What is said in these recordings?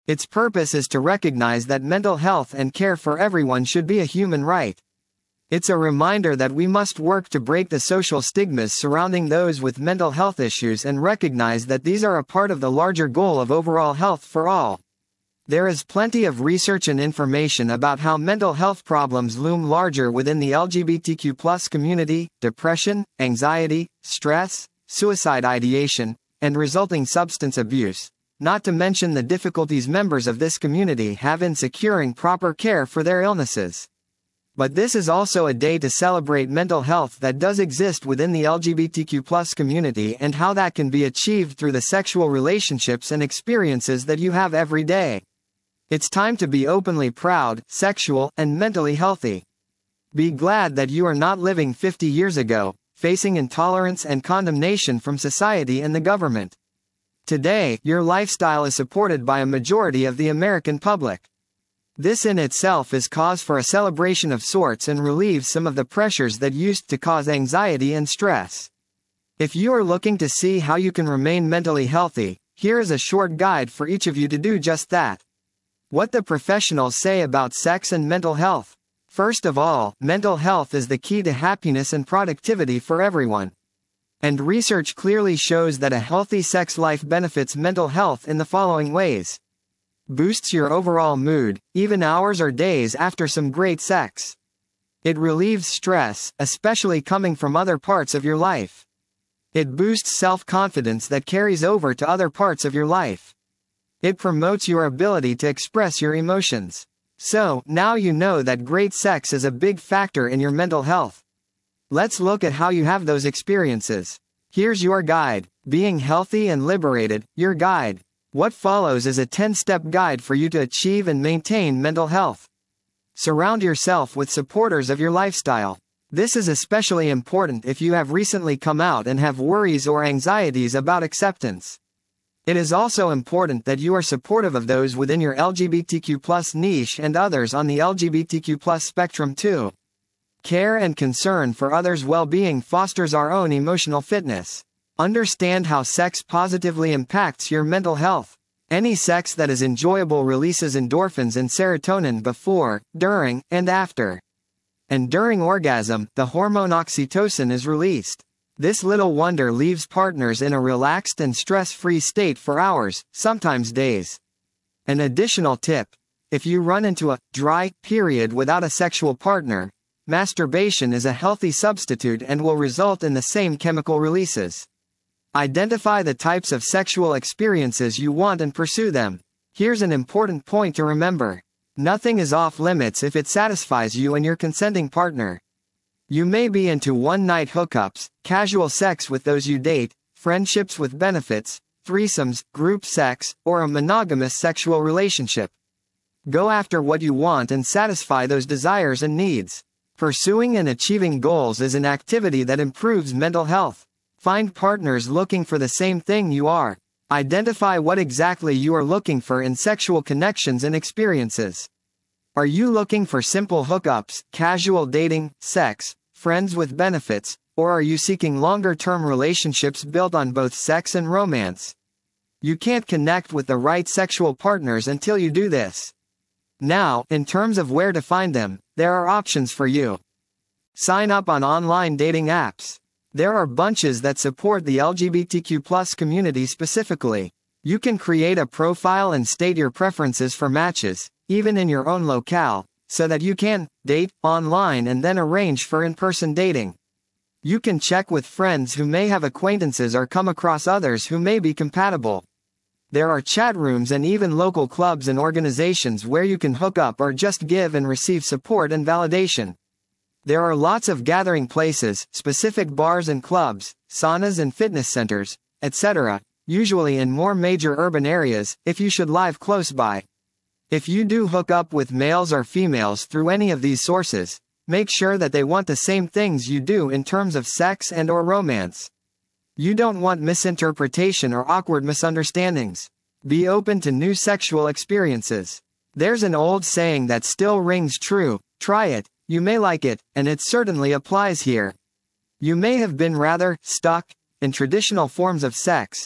Its purpose is to recognize that mental health and care for everyone should be a human right. It's a reminder that we must work to break the social stigmas surrounding those with mental health issues and recognize that these are a part of the larger goal of overall health for all. There is plenty of research and information about how mental health problems loom larger within the LGBTQ+ community: depression, anxiety, stress, suicide ideation, and resulting substance abuse, not to mention the difficulties members of this community have in securing proper care for their illnesses. But this is also a day to celebrate mental health that does exist within the LGBTQ+ community and how that can be achieved through the sexual relationships and experiences that you have every day. It's time to be openly proud, sexual, and mentally healthy. Be glad that you are not living 50 years ago, facing intolerance and condemnation from society and the government. Today, your lifestyle is supported by a majority of the American public. This in itself is cause for a celebration of sorts and relieves some of the pressures that used to cause anxiety and stress. If you are looking to see how you can remain mentally healthy, here is a short guide for each of you to do just that. What the professionals say about sex and mental health. First of all, mental health is the key to happiness and productivity for everyone. And research clearly shows that a healthy sex life benefits mental health in the following ways. Boosts your overall mood, even hours or days after some great sex. It relieves stress, especially coming from other parts of your life. It boosts self-confidence that carries over to other parts of your life. It promotes your ability to express your emotions. So, now you know that great sex is a big factor in your mental health. Let's look at how you have those experiences. Here's your guide. Being healthy and liberated, your guide. What follows is a 10-step guide for you to achieve and maintain mental health. Surround yourself with supporters of your lifestyle. This is especially important if you have recently come out and have worries or anxieties about acceptance. It is also important that you are supportive of those within your LGBTQ+ niche and others on the LGBTQ+ spectrum too. Care and concern for others' well-being fosters our own emotional fitness. Understand how sex positively impacts your mental health. Any sex that is enjoyable releases endorphins and serotonin before, during, and after. And during orgasm, the hormone oxytocin is released. This little wonder leaves partners in a relaxed and stress-free state for hours, sometimes days. An additional tip: if you run into a dry period without a sexual partner, masturbation is a healthy substitute and will result in the same chemical releases. Identify the types of sexual experiences you want and pursue them. Here's an important point to remember. Nothing is off limits if it satisfies you and your consenting partner. You may be into one-night hookups, casual sex with those you date, friendships with benefits, threesomes, group sex, or a monogamous sexual relationship. Go after what you want and satisfy those desires and needs. Pursuing and achieving goals is an activity that improves mental health. Find partners looking for the same thing you are. Identify what exactly you are looking for in sexual connections and experiences. Are you looking for simple hookups, casual dating, sex, friends with benefits, or are you seeking longer-term relationships built on both sex and romance? You can't connect with the right sexual partners until you do this. Now, in terms of where to find them, there are options for you. Sign up on online dating apps. There are bunches that support the LGBTQ+ community specifically. You can create a profile and state your preferences for matches, even in your own locale, so that you can date online and then arrange for in-person dating. You can check with friends who may have acquaintances or come across others who may be compatible. There are chat rooms and even local clubs and organizations where you can hook up or just give and receive support and validation. There are lots of gathering places, specific bars and clubs, saunas and fitness centers, etc., usually in more major urban areas, if you should live close by. If you do hook up with males or females through any of these sources, make sure that they want the same things you do in terms of sex and/or romance. You don't want misinterpretation or awkward misunderstandings. Be open to new sexual experiences. There's an old saying that still rings true: try it, you may like it, and it certainly applies here. You may have been rather stuck in traditional forms of sex,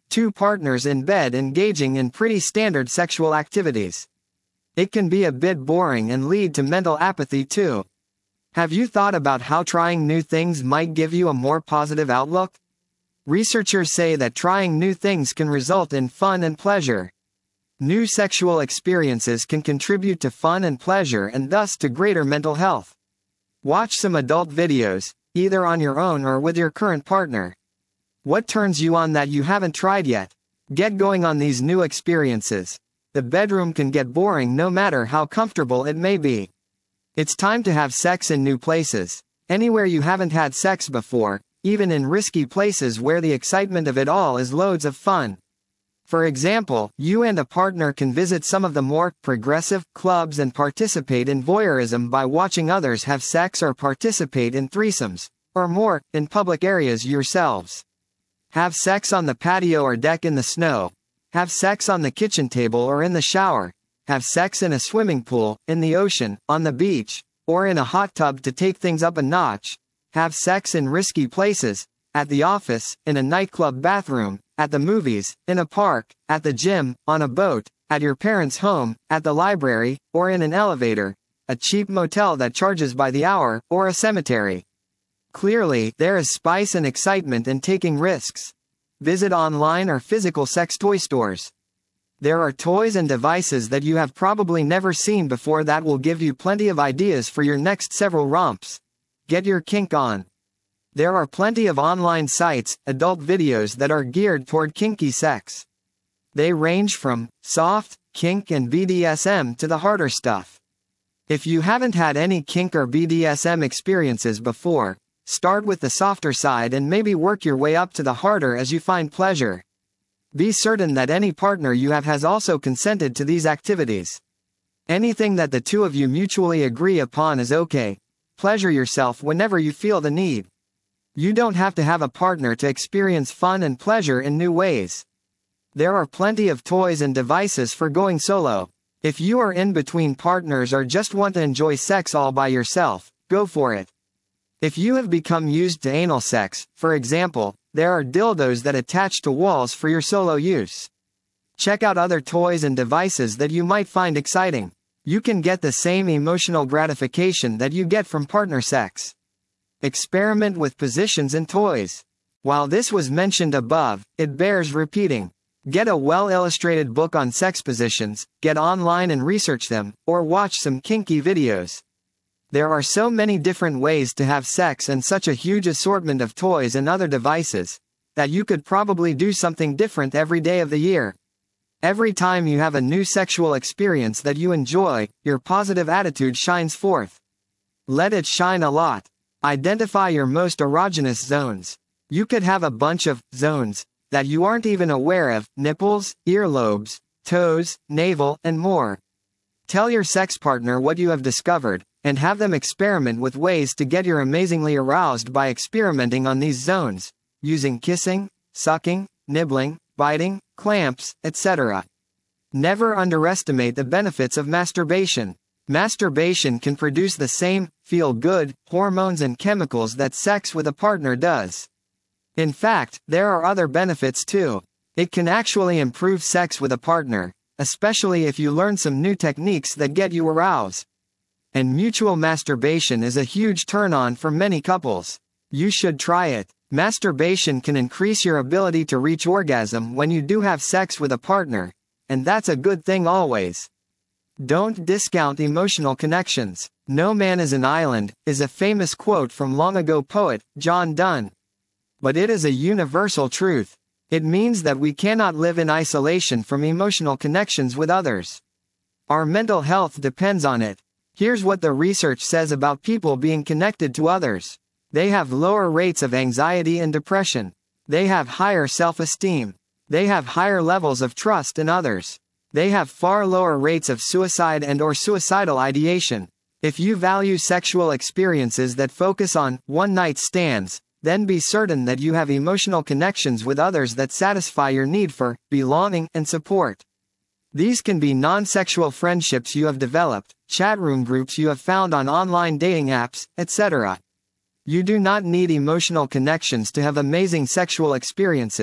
Two partners in bed engaging in pretty standard sexual activities. It can be a bit boring and lead to mental apathy too. Have you thought about how trying new things might give you a more positive outlook? Researchers say that trying new things can result in fun and pleasure. New sexual experiences can contribute to fun and pleasure and thus to greater mental health. Watch some adult videos, either on your own or with your current partner. What turns you on that you haven't tried yet? Get going on these new experiences. The bedroom can get boring no matter how comfortable it may be. It's time to have sex in new places. Anywhere you haven't had sex before, even in risky places where the excitement of it all is loads of fun. For example, you and a partner can visit some of the more progressive clubs and participate in voyeurism by watching others have sex or participate in threesomes, or more, in public areas yourselves. Have sex on the patio or deck in the snow. Have sex on the kitchen table or in the shower. Have sex in a swimming pool, in the ocean, on the beach, or in a hot tub to take things up a notch. Have sex in risky places, at the office, in a nightclub bathroom, at the movies, in a park, at the gym, on a boat, at your parents' home, at the library, or in an elevator, a cheap motel that charges by the hour, or a cemetery. Clearly, there is spice and excitement in taking risks. Visit online or physical sex toy stores. There are toys and devices that you have probably never seen before that will give you plenty of ideas for your next several romps. Get your kink on. There are plenty of online sites, adult videos that are geared toward kinky sex. They range from soft, kink and BDSM to the harder stuff. If you haven't had any kink or BDSM experiences before, start with the softer side and maybe work your way up to the harder as you find pleasure. Be certain that any partner you have has also consented to these activities. Anything that the two of you mutually agree upon is okay. Pleasure yourself whenever you feel the need. You don't have to have a partner to experience fun and pleasure in new ways. There are plenty of toys and devices for going solo. If you are in between partners or just want to enjoy sex all by yourself, go for it. If you have become used to anal sex, for example, there are dildos that attach to walls for your solo use. Check out other toys and devices that you might find exciting. You can get the same emotional gratification that you get from partner sex. Experiment with positions and toys. While this was mentioned above, it bears repeating. Get a well-illustrated book on sex positions, get online and research them, or watch some kinky videos. There are so many different ways to have sex and such a huge assortment of toys and other devices, that you could probably do something different every day of the year. Every time you have a new sexual experience that you enjoy, your positive attitude shines forth. Let it shine a lot. Identify your most erogenous zones. You could have a bunch of zones that you aren't even aware of: nipples, earlobes, toes, navel, and more. Tell your sex partner what you have discovered, and have them experiment with ways to get you amazingly aroused by experimenting on these zones, using kissing, sucking, nibbling, biting, clamps, etc. Never underestimate the benefits of masturbation. Masturbation can produce the same feel-good hormones and chemicals that sex with a partner does. In fact, there are other benefits too. It can actually improve sex with a partner, especially if you learn some new techniques that get you aroused. And mutual masturbation is a huge turn-on for many couples. You should try it. Masturbation can increase your ability to reach orgasm when you do have sex with a partner, and that's a good thing always. Don't discount emotional connections. No man is an island, is a famous quote from long-ago poet, John Donne. But it is a universal truth. It means that we cannot live in isolation from emotional connections with others. Our mental health depends on it. Here's what the research says about people being connected to others. They have lower rates of anxiety and depression. They have higher self-esteem. They have higher levels of trust in others. They have far lower rates of suicide and/or suicidal ideation. If you value sexual experiences that focus on one-night stands, then be certain that you have emotional connections with others that satisfy your need for belonging and support. These can be non-sexual friendships you have developed, chat room groups you have found on online dating apps, etc. You do not need emotional connections to have amazing sexual experiences.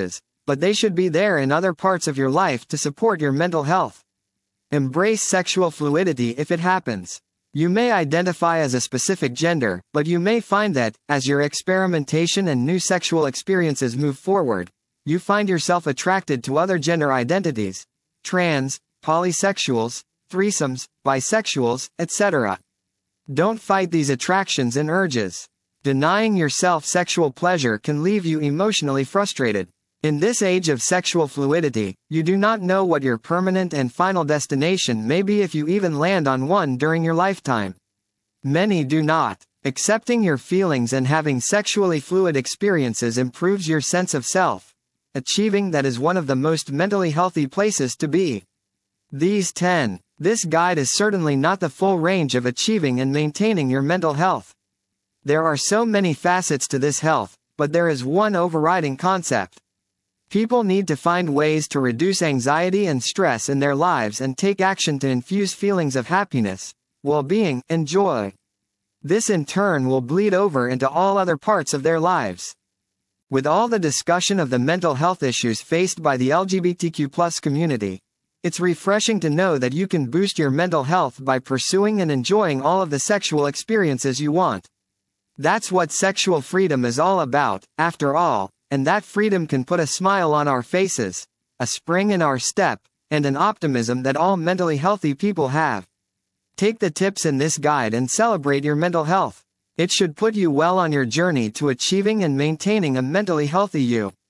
but they should be there in other parts of your life to support your mental health. Embrace sexual fluidity if it happens. You may identify as a specific gender, but you may find that, as your experimentation and new sexual experiences move forward, you find yourself attracted to other gender identities: trans, polysexuals, threesomes, bisexuals, etc. Don't fight these attractions and urges. Denying yourself sexual pleasure can leave you emotionally frustrated. In this age of sexual fluidity, you do not know what your permanent and final destination may be if you even land on one during your lifetime. Many do not. Accepting your feelings and having sexually fluid experiences improves your sense of self. Achieving that is one of the most mentally healthy places to be. These 10. This guide is certainly not the full range of achieving and maintaining your mental health. There are so many facets to this health, but there is one overriding concept. People need to find ways to reduce anxiety and stress in their lives and take action to infuse feelings of happiness, well-being, and joy. This in turn will bleed over into all other parts of their lives. With all the discussion of the mental health issues faced by the LGBTQ+ community, it's refreshing to know that you can boost your mental health by pursuing and enjoying all of the sexual experiences you want. That's what sexual freedom is all about, after all, and that freedom can put a smile on our faces, a spring in our step, and an optimism that all mentally healthy people have. Take the tips in this guide and celebrate your mental health. It should put you well on your journey to achieving and maintaining a mentally healthy you.